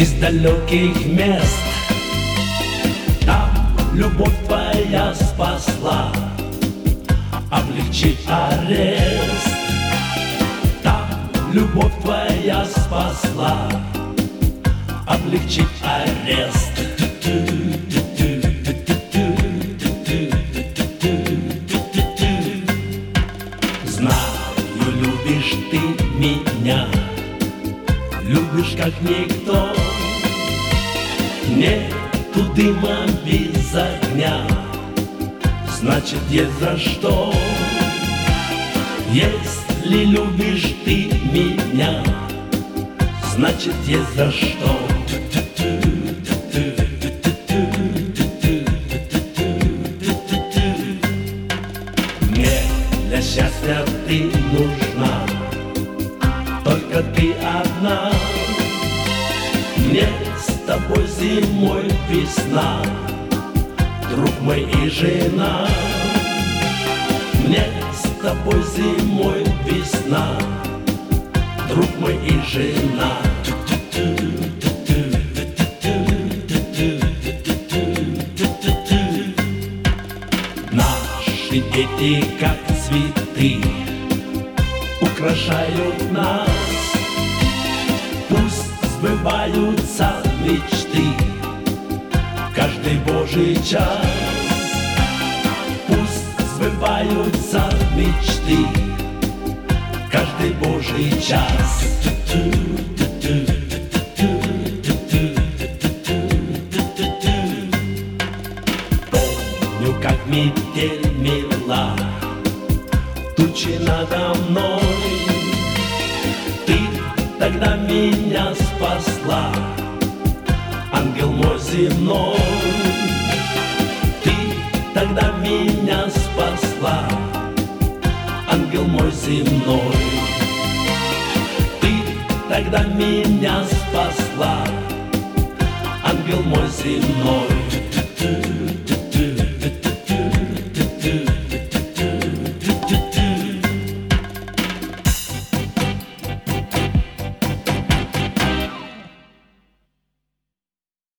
из далеких мест. Там любовь твоя спасла, облегчив арест. Там любовь твоя спасла, облегчив арест. Знаю, любишь ты меня, любишь как никто. Нету дыма без огня, значит есть за что. Если любишь ты меня, значит есть за что. Мне для счастья ты нужна, только ты одна. Мне с тобой зимой весна, друг мой и жена. Мне с тобой зимой весна, друг мой и жена. Наши дети, как цветы, украшают нас. Пусть сбываются мечты каждый Божий час. Пусть сбываются мечты каждый Божий час. Помню, как метель мела тучи надо мной. Ты тогда меня спасла, ангел мой земной. Ты тогда меня спасла, ангел мой земной. Ты тогда меня спасла, ангел мой земной.